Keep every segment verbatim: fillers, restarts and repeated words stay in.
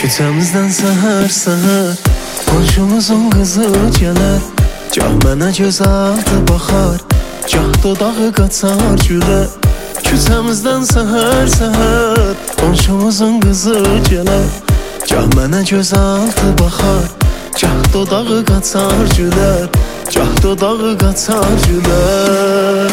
Küçəmizdən səhər səhər qonşumuzun qızı gələr. Gah mənə gözəldir baxar, gah dodağı qaçar gülər. Küçəmizdən səhər səhər qonşumuzun qızı gələr. Gah mənə gözəldir baxar, gah dodağı qaçar gülər. Gah dodağı qaçar gülər.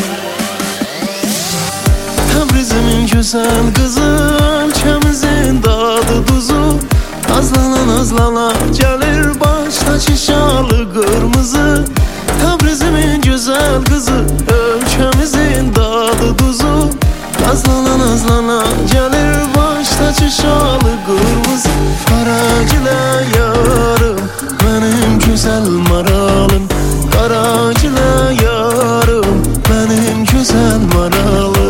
Təbrizimin gözəl qızı, ölkəmizin dadı duzu. Azlana nazlana gəlir başdakı şalı qırmızı. Təbrizimin gözəl qızı, ölkəmizin dadı duzu. Azlana nazlana gəlir başdakı şalı qırmızı. Qaragilə yarım, mənim gözəl maralım. Qaragilə yarım, mənim gözəl maralım.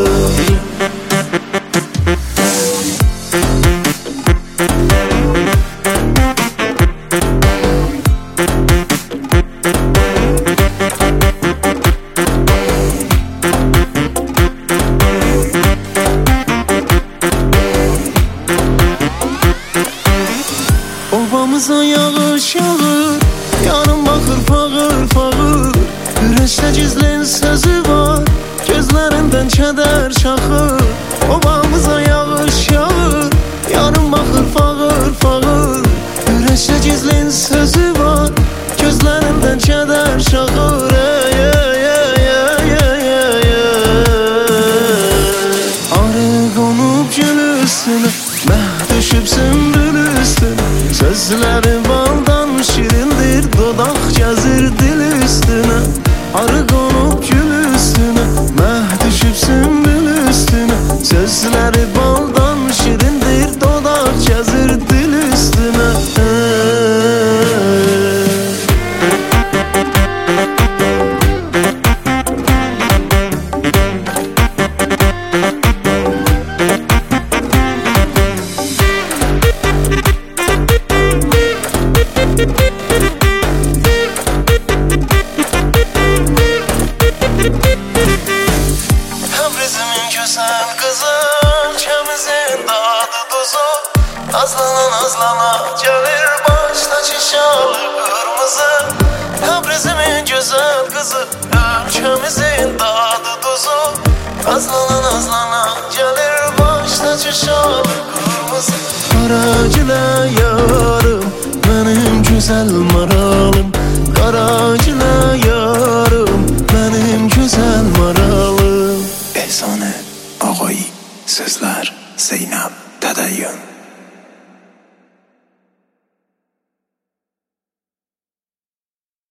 Obamıza yağış yağır, yarım baxır fağır fağır. Ürəkdə gizlin sözü var, gözlərindən kədər çaxır. Obamıza yağış yağır, yarım baxır fağır fağır. Ürəkdə gizlin sözü var, gözlərindən kədər çaxır. Ey, ey, ey, ey, ey, ey. Arı qonub gül üstünə, məh düşüb sümbül üstünə. Sözləri baldan şirindir, dodaq gəzir dil üstünə. Arı qonub gül üstünə, məh düşüb sümbül üstünə. Sözləri baldan şirindir, dodaq gəzir dil üstünə. Təbrizimin gözəl qızı, ölkəmizin dadı duzu. Azlana nazlana gəlir başdakı şalı qırmızı. Təbrizimin gözəl qızı, ölkəmizin dadı duzu. Azlana nazlana gəlir başdakı şalı qırmızı. Qaragilə yarım, mənim gözəl maralım. Qaragilə yarım, mənim gözəl maralım. Efsane Ağayi, sözler Zeynep Tədəyyün.